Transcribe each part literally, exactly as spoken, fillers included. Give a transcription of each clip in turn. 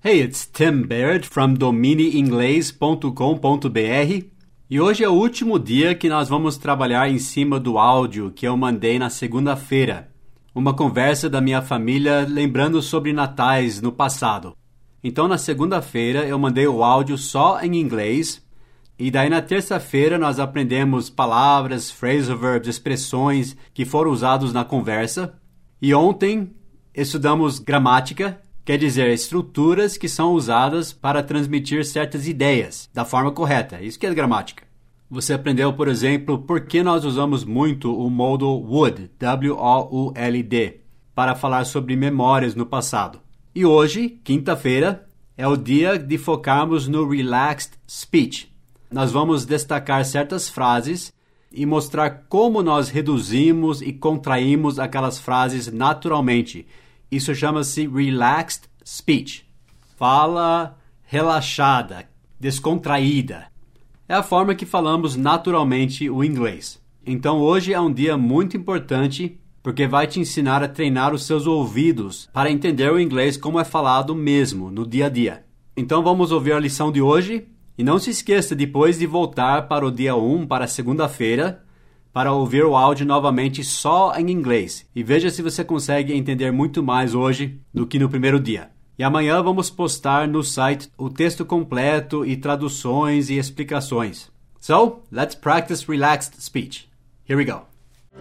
Hey, it's Tim Baird from domine inglês ponto com ponto b r e hoje é o último dia que nós vamos trabalhar em cima do áudio que eu mandei na segunda-feira. Uma conversa da minha família lembrando sobre natais no passado. Então, na segunda-feira eu mandei o áudio só em inglês e daí na terça-feira nós aprendemos palavras, phrasal verbs, expressões que foram usados na conversa. E ontem estudamos gramática, quer dizer, estruturas que são usadas para transmitir certas ideias da forma correta. Isso que é gramática. Você aprendeu, por exemplo, por que nós usamos muito o modal would, W O U L D, para falar sobre memórias no passado. E hoje, quinta-feira, é o dia de focarmos no relaxed speech. Nós vamos destacar certas frases e mostrar como nós reduzimos e contraímos aquelas frases naturalmente. Isso chama-se relaxed speech. Fala relaxada, descontraída. É a forma que falamos naturalmente o inglês. Então hoje é um dia muito importante porque vai te ensinar a treinar os seus ouvidos para entender o inglês como é falado mesmo, no dia a dia. Então vamos ouvir a lição de hoje e não se esqueça depois de voltar para o dia um, para a segunda-feira, para ouvir o áudio novamente só em inglês. E veja se você consegue entender muito mais hoje do que no primeiro dia. E amanhã vamos postar no site o texto completo e traduções e explicações. So, let's practice relaxed speech. Here we go.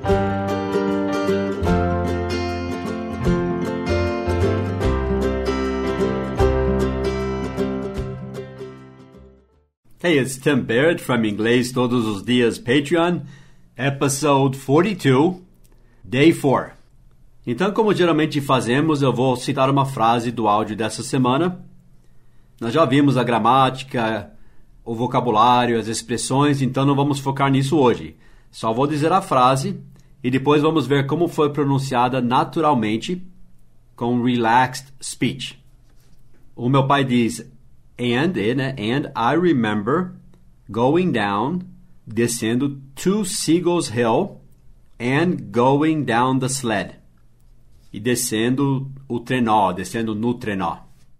Hey, it's Tim Baird from Inglês Todos os Dias Patreon. Episode forty-two, Day four. Então, como geralmente fazemos, eu vou citar uma frase do áudio dessa semana. Nós já vimos a gramática, o vocabulário, as expressões, então não vamos focar nisso hoje. Só vou dizer a frase e depois vamos ver como foi pronunciada naturalmente com relaxed speech. O meu pai diz, and, né? And I remember going down, descendo to Seagulls Hill and going down the sled. E descendo o trenó, descendo no trenó.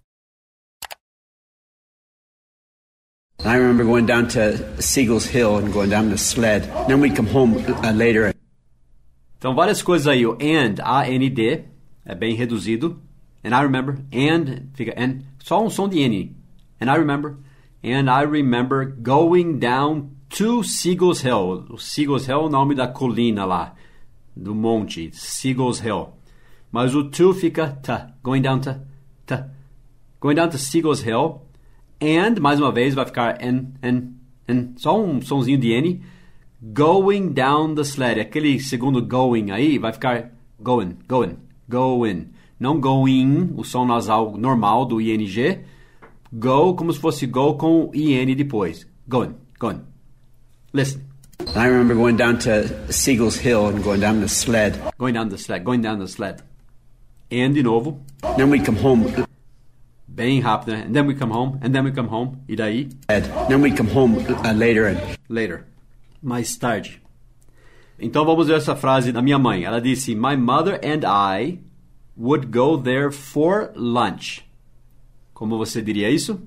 I remember going down to Seagulls Hill and going down the sled. Then we'd come home uh, later. Então, várias coisas aí. O and, A N D, é bem reduzido. And I remember. And, fica and. Só um som de N. And I remember. And I remember going down to Seagulls Hill. O Seagulls Hill é o nome da colina lá, do monte. Seagulls Hill. Mas o to fica ta. Going down to, ta. Going down to Seagulls Hill. And, mais uma vez, vai ficar n, n, n. Só um sonzinho de N. Going down the sled. Aquele segundo going aí vai ficar going, going, going. Não going, o som nasal normal do I N G. Go, como se fosse go com I N depois. Going, going. Listen. I remember going down to Seagulls Hill and going down the sled. Going down the sled, going down the sled. And de novo. Then we'd come home. Bem rápido, né? And then we come home, and then we come home. E daí? Then we'd come home uh, later. And... Later. Mais tarde. Então vamos ver essa frase da minha mãe. Ela disse, my mother and I would go there for lunch. Como você diria isso?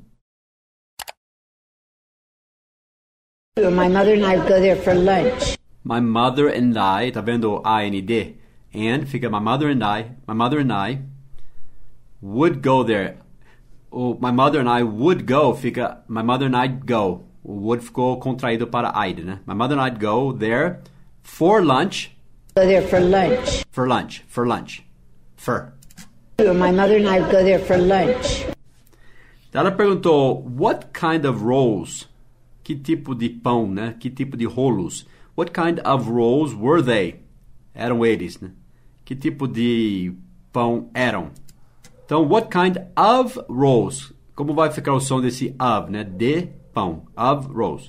My mother and I would go there for lunch. My mother and I, tá vendo o A N D? And, fica my mother and I, my mother and I would go there. O my mother and I would go, fica my mother and I'd go. O would ficou contraído para I'd, né? My mother and I'd go there for lunch. Go there for lunch. For lunch, for lunch. For. My mother and I would go there for lunch. Ela perguntou, what kind of rolls? Que tipo de pão, né? Que tipo de rolos? What kind of rolls were they? Eram eles, né? Que tipo de pão eram? Então, what kind of rolls? Como vai ficar o som desse of, né? De pão. Of rolls.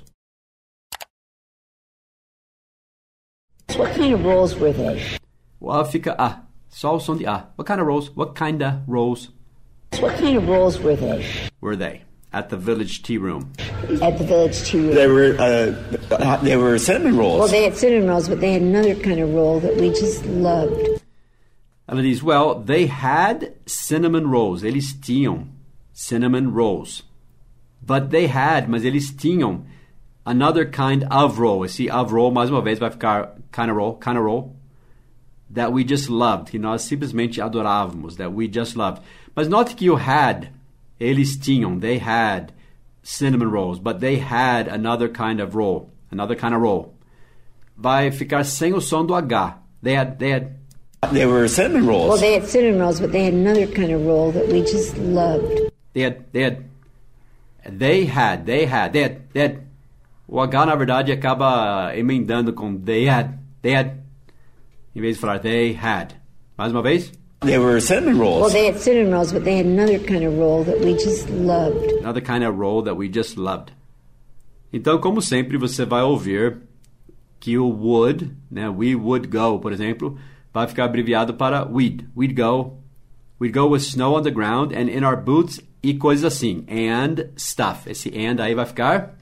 What kind of rolls were they? O of fica a. Só o som de a. What kind of rolls? What kind of rolls? What kind of rolls were they? Were they? At the village tea room. At the village tea room. They were, uh, they were cinnamon rolls. Well, they had cinnamon rolls, but they had another kind of roll that we just loved. Ela diz, well, they had cinnamon rolls. Eles tinham cinnamon rolls. But they had, mas eles tinham, another kind of roll. Esse of roll, mais uma vez, vai ficar kind of roll, kind of roll, that we just loved, que nós simplesmente adorávamos, that we just loved. Mas note que o had, eles tinham, they had cinnamon rolls, but they had another kind of roll, another kind of roll. Vai ficar sem o som do H. They had, they had. They were cinnamon rolls. Well, they had cinnamon rolls, but they had another kind of roll that we just loved. They had, they had, they had, they had, they had, they had. O H, na verdade, acaba emendando com they had, they had, em vez de falar they had. Mais uma vez. They were cinnamon rolls. Well, they had cinnamon rolls, but they had another kind of roll that we just loved. Another kind of roll that we just loved. Então, como sempre, você vai ouvir que o would, né, we would go, por exemplo, vai ficar abreviado para we'd. We'd go. We'd go with snow on the ground and in our boots e coisas assim. And stuff. Esse and aí vai ficar...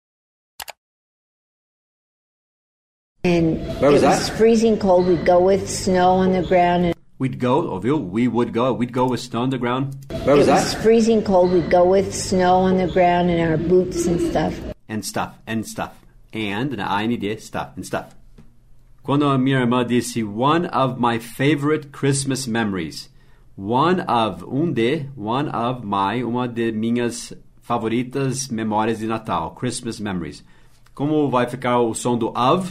And Where was it was that? freezing cold. We'd go with snow on the ground. And We'd go, ouviu? We would go. We'd go with snow on the ground. Where was it was that? freezing cold. We'd go with snow on the ground in our boots and stuff. And stuff. And stuff. And, na I N D, stuff. And stuff. Quando a minha irmã disse one of my favorite Christmas memories. One of, um de, one of my, uma de minhas favoritas memórias de Natal. Christmas memories. Como vai ficar o som do of?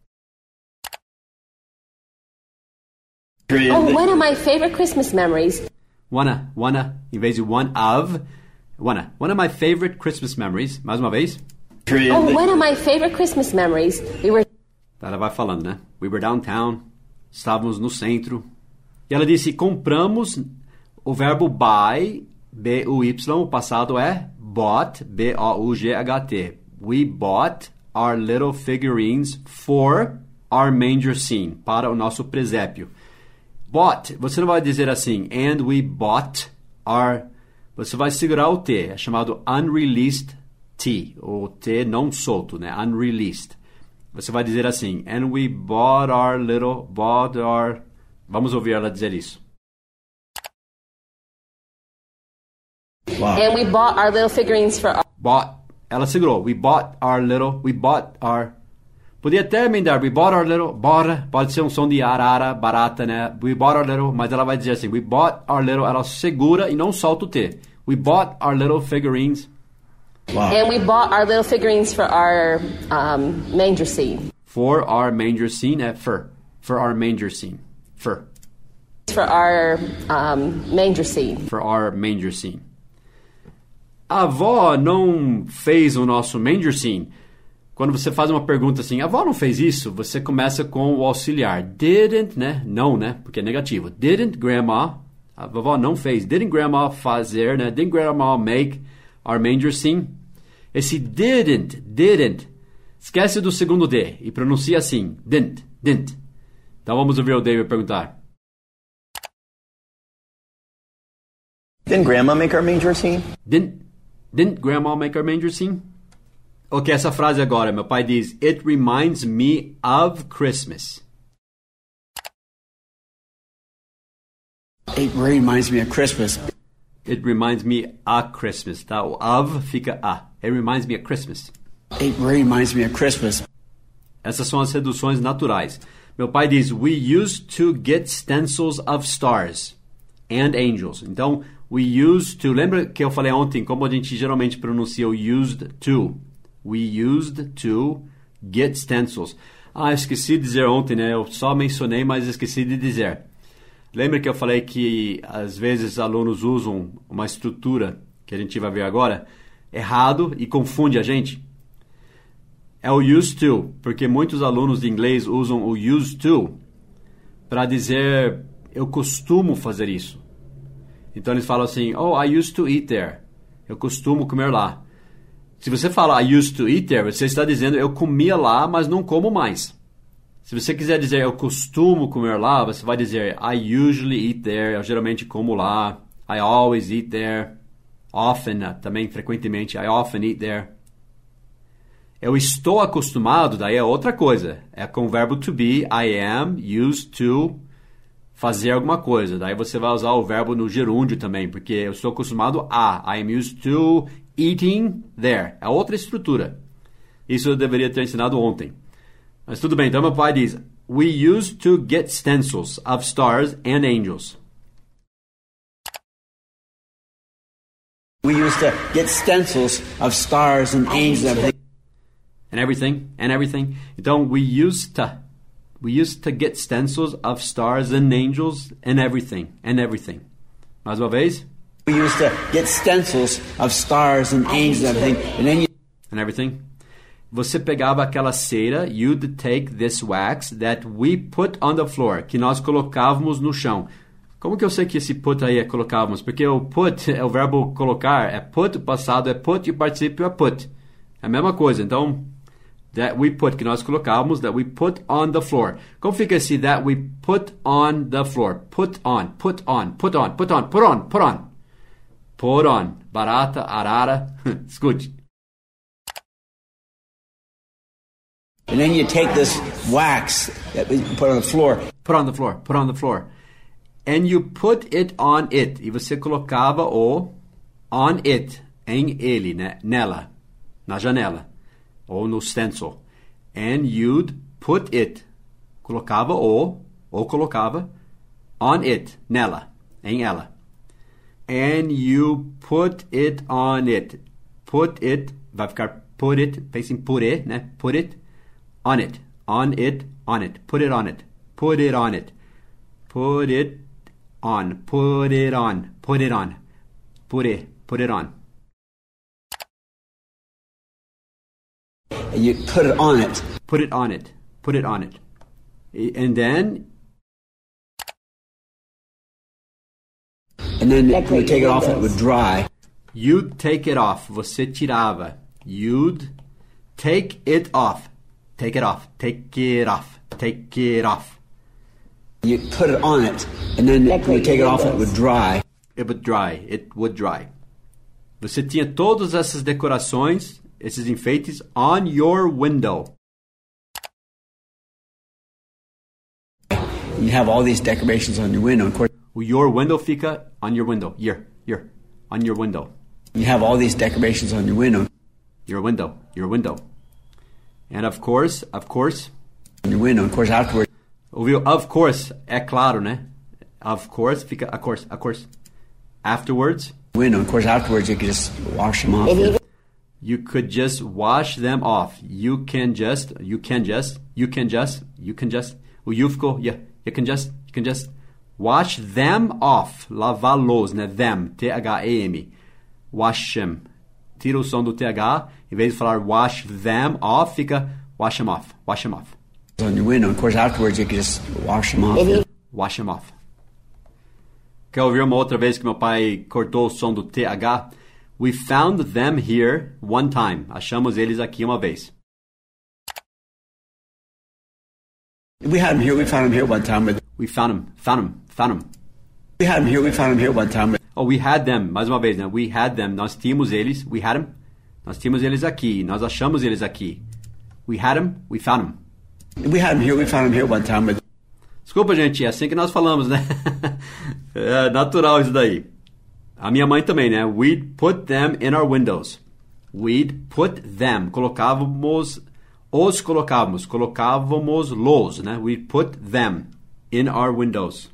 Oh, one of my favorite Christmas memories. Wanna, wanna, em vez de one of, wanna. One of my favorite Christmas memories. Mais uma vez. Oh, one of my favorite Christmas memories. We were... Ela vai falando, né? We were downtown. Estávamos no centro. E ela disse, compramos o verbo buy, B U Y, o passado é bought, B O U G H T. We bought our little figurines for our manger scene, para o nosso presépio. Bought, você não vai dizer assim, and we bought our... Você vai segurar o T, é chamado unreleased T, o T não solto, né? Unreleased. Você vai dizer assim, and we bought our little, bought our... Vamos ouvir ela dizer isso. Wow. And we bought our little figurines for our... Bought, ela segurou, we bought our little, we bought our... Podia até emendar, we bought our little, bora, pode ser um som de arara, barata, né? We bought our little, mas ela vai dizer assim, we bought our little, ela segura e não solta o T. We bought our little figurines. Wow. And we bought our little figurines for our um, manger scene. For our manger scene, é for, for our manger scene, for. For our um, manger scene. For our manger scene. A avó não fez o nosso manger scene. Quando você faz uma pergunta assim, a avó não fez isso, você começa com o auxiliar. Didn't, né? Não, né? Porque é negativo. Didn't grandma, a vovó não fez. Didn't grandma fazer, né? Didn't grandma make our manger scene? Esse didn't, didn't, esquece do segundo D e pronuncia assim. Didn't, didn't. Então vamos ouvir o David perguntar. Didn't Grandma make our manger scene? Didn't, didn't grandma make our manger scene? Ok, essa frase agora, meu pai diz, it reminds me of Christmas. It reminds me of Christmas. It reminds me of Christmas, tá? O of fica a. It reminds me of Christmas. It reminds me of Christmas. Essas são as reduções naturais. Meu pai diz, we used to get stencils of stars and angels. Então, we used to... Lembra que eu falei ontem como a gente geralmente pronuncia o used to? We used to get stencils. Ah, esqueci de dizer ontem, né? Eu só mencionei, mas esqueci de dizer. Lembra que eu falei que às vezes alunos usam uma estrutura, que a gente vai ver agora, errado e confunde a gente? É o used to, porque muitos alunos de inglês usam o used to para dizer eu costumo fazer isso. Então eles falam assim, oh, I used to eat there. Eu costumo comer lá. Se você fala I used to eat there, você está dizendo eu comia lá, mas não como mais. Se você quiser dizer eu costumo comer lá, você vai dizer I usually eat there. Eu geralmente como lá. I always eat there. Often, também frequentemente. I often eat there. Eu estou acostumado, daí é outra coisa. É com o verbo to be. I am used to fazer alguma coisa. Daí você vai usar o verbo no gerúndio também, porque eu estou acostumado a. I'm used to eating there. É outra estrutura. Isso eu deveria ter ensinado ontem. Mas tudo bem, então meu pai diz: We used to get stencils of stars and angels. We used to get stencils of stars and angels and everything. And everything, and everything. Então, we used to, we used to get stencils of stars and angels and everything, and everything. Mais uma vez. We used to get stencils of stars and angels and everything. And then you... And everything. Você pegava aquela cera, you'd take this wax that we put on the floor, que nós colocávamos no chão. Como que eu sei que esse put aí é colocávamos? Porque o put é o verbo colocar, é put, o passado é put e o particípio é put. É a mesma coisa, então... That we put, que nós colocávamos, that we put on the floor. Como fica esse that we put on the floor? Put on, put on, put on, put on, put on, put on. Put on. Barata, arara. Escute. And then you take this wax that we put on the floor. Put on the floor, put on the floor. And you put it on it. E você colocava o on it, em ele, né? Nela, na janela. Ou no stencil. And you'd put it. Colocava o, ou colocava, on it, nela, em ela. And you put it on it. Put it, vai ficar put it, pensa em purê, né? Put it on it. On it, on it. Put it on it. Put it on it. Put it on. Put it on. Put it on. Purê, put it on. And you put it on it. Put it on it. Put it on it. And then... And then when you take it off, it would dry. You'd take it off. Você tirava. You'd take it off. Take it off. Take it off. Take it off. You put it on it. And then when you take it off, it would dry. It would dry. It would dry. Você tinha todas essas decorações... esses enfeites on your window. You have all these decorations on your window. Of course, your window fica on your window. Here, here, on your window. You have all these decorations on your window. Your window, your window. And of course, of course. On your window, of course, afterwards. Ouviu? Of course, é claro, né? Of course, fica, of course, of course. Afterwards. Window, of course, afterwards you can just wash them off. You could just wash them off. You can just, you can just, you can just, you can just. O you ficou, yeah, you can just, you can just wash them off. Lavá-los, né? Them, T H E M. Wash them. Tira o som do T H, em vez de falar wash them off, fica wash them off, wash them off. On your window, of course, afterwards you can just wash them off. Wash them off. Quer ouvir uma outra vez que meu pai cortou o som do T H? We found them here one time. Achamos eles aqui uma vez. We had them here. We found them here one time. But We found them. Found them. Found them. we had them here. We found them here one time. But Oh, we had them. Mais uma vez, né? We had them. Nós tínhamos eles. We had them. Nós tínhamos eles aqui. Nós achamos eles aqui. We had them. We found them. we had them here. We found them here one time. But Desculpa, gente. É assim que nós falamos, né? É natural isso daí. A minha mãe também, né? We'd put them in our windows. We'd put them. Colocávamos, os colocávamos. Colocávamos los, né? We'd put them in our windows.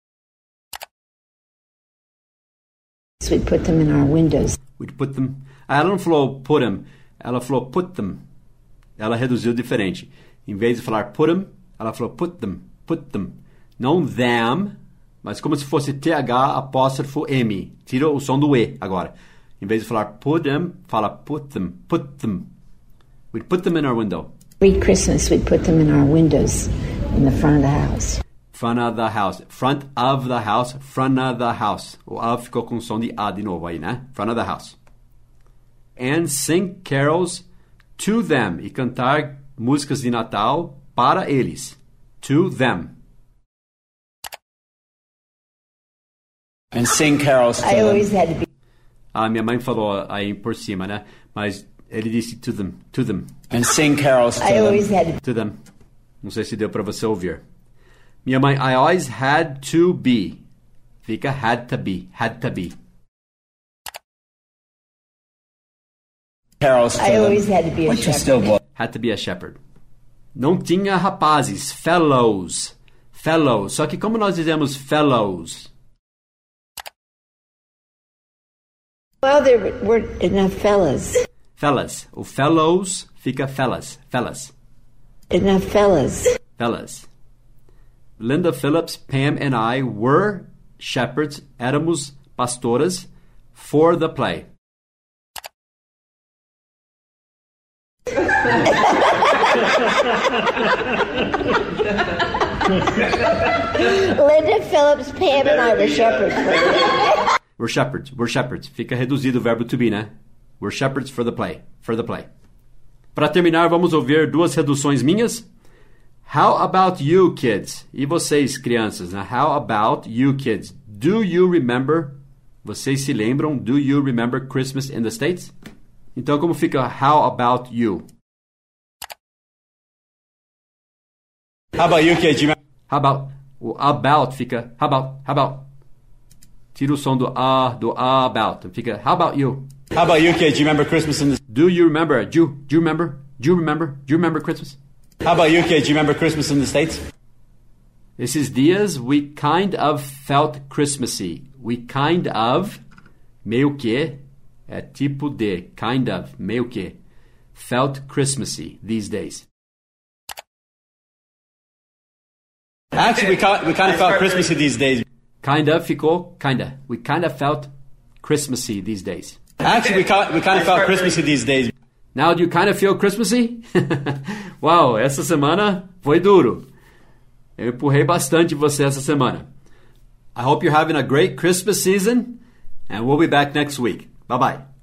So we put them in our windows. We'd put them... Ah, ela não falou put them. Ela falou put them. Ela reduziu diferente. Em vez de falar put them, ela falou put them. Put them. Não them... Mas como se fosse T H apóstrofo M. Tira o som do E agora. Em vez de falar put them, fala put them, put them. We'd put them in our window. Every Christmas we'd put them in our windows in the front of the house. Front of the house. Front of the house. Front of the house. O A ficou com som de A de novo aí, né? Front of the house. And sing carols to them. E cantar músicas de Natal para eles. To them. and sing carols to I them. always had to be. A minha mãe falou aí por cima, né? Mas ele disse to them, to them, And sing carols to I them. always had to. to them. Não sei se deu para você ouvir. Minha mãe, I always had to be. Fica had to be, had to be. Carol I always had to be a Went to shepherd. Stillwater. Had to be a shepherd. Não tinha rapazes, fellows. Fellows. Só que como nós dizemos fellows? Well, there weren't enough fellas. Fellas. O fellows fica fellas. Fellas. Enough fellas. Fellas. Linda Phillips, Pam and I were shepherds, éramos pastoras for the play. Linda Phillips, Pam, and I were shepherds. We're shepherds. We're shepherds. Fica reduzido o verbo to be, né? We're shepherds for the play. For the play. Para terminar, vamos ouvir duas reduções minhas. How about you, kids? E vocês, crianças, né? How about you, kids? Do you remember? Vocês se lembram? Do you remember Christmas in the States? Então, como fica how about you? How about you, kid? You remember? How about? O about fica how about? How about? Tira o som do a, do a about. Fica how about you? How about you, kid? You remember Christmas in the... Do you remember? Do, do you remember? Do you remember? Do you remember Christmas? How about you, kid? You remember Christmas in the States? Esses dias we kind of felt Christmassy. We kind of, meio que, é tipo de, kind of, meio que, felt Christmassy these days. Actually, we, ca- we kind of felt Christmassy these days. Kind of ficou, kinda. We kind of felt Christmassy these days. Actually, we, ca- we kind of felt Christmassy these days. Now do you kind of feel Christmassy? Uau, essa semana foi duro. Eu empurrei bastante você essa semana. I hope you're having a great Christmas season, and we'll be back next week. Bye-bye.